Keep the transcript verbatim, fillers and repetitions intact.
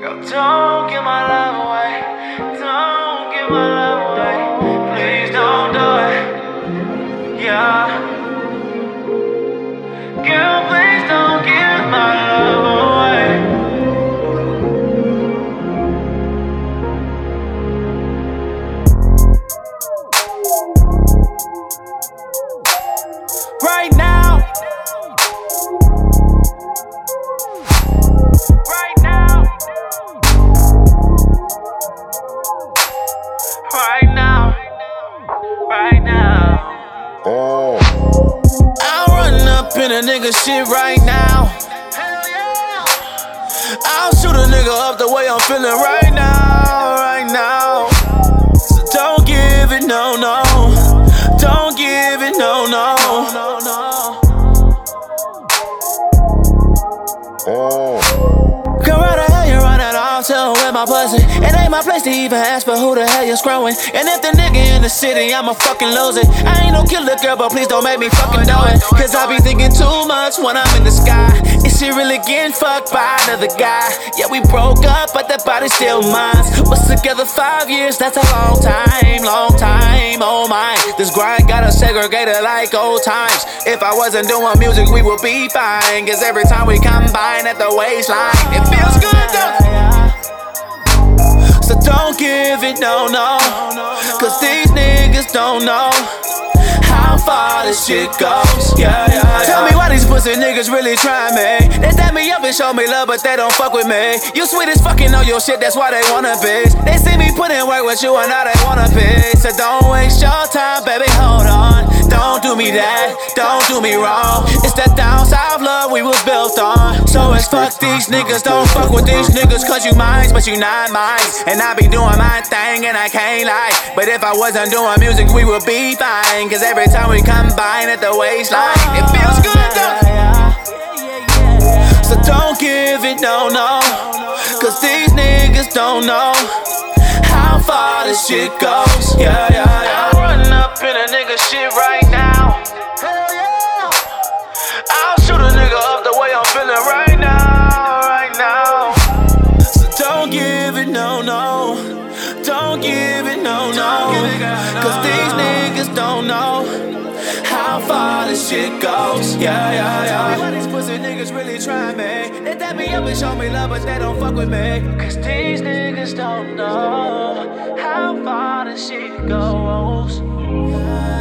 Girl, don't give my love away. Don't give my love away. Please don't do it. Yeah. Girl, please don't give my love away. Right now. Right now. Right now. Right now. Oh. I'll run up in a nigga shit right now. Hell yeah. I'll shoot a nigga up the way I'm feeling right now. Right now. So don't give it, no, no. Don't give it, no, no. No, no. Oh. Girl, where the hell you running off to with my pussy? It ain't my place to even ask for who the hell you're screwing. And if the nigga in the city, I'ma fucking lose it. I ain't no killer girl, but please don't make me fucking do it. Cause I be thinking too much when I'm in the sky. Is she really getting fucked by another guy? Yeah, we broke up, but that body's still mine. Was together five years, that's a long time, long time, oh my. This grind got us segregated like old times. If I wasn't doing music, we would be fine. Cause every time we combine at the waistline, it feels good though. So don't give it, no, no. Cause these niggas don't know how far this shit goes. Yeah, yeah, yeah. Tell me why these pussy niggas really try me. They set me up and show me love, but they don't fuck with me. You sweet as fucking know your shit, that's why they wanna be. They see me put in work with you and now they wanna be. So don't waste your time, baby, hold on. Don't do me that, don't do me wrong. It's that down south love we was built on. So it's fuck these niggas, don't fuck with these niggas. Cause you mines, but you not mine. And I be doing my thing and I can't lie. But if I wasn't doing music, we would be fine. Cause every time we combine at the waistline, it feels good though. So don't give it, no, no. Cause these niggas don't know how far this shit goes. Yeah, yeah, yeah. I'm running up in a nigga shit right now. Hell yeah. I'll shoot a nigga up the way I'm feeling right now, right now. So don't give it, no, no. Don't give it, no, no. Cause these niggas don't know how far this shit goes. Yeah, yeah, yeah. Tell me why these pussy niggas really try me. They tap me up and show me love, but they don't fuck with me. Cause these niggas don't know how far this shit goes.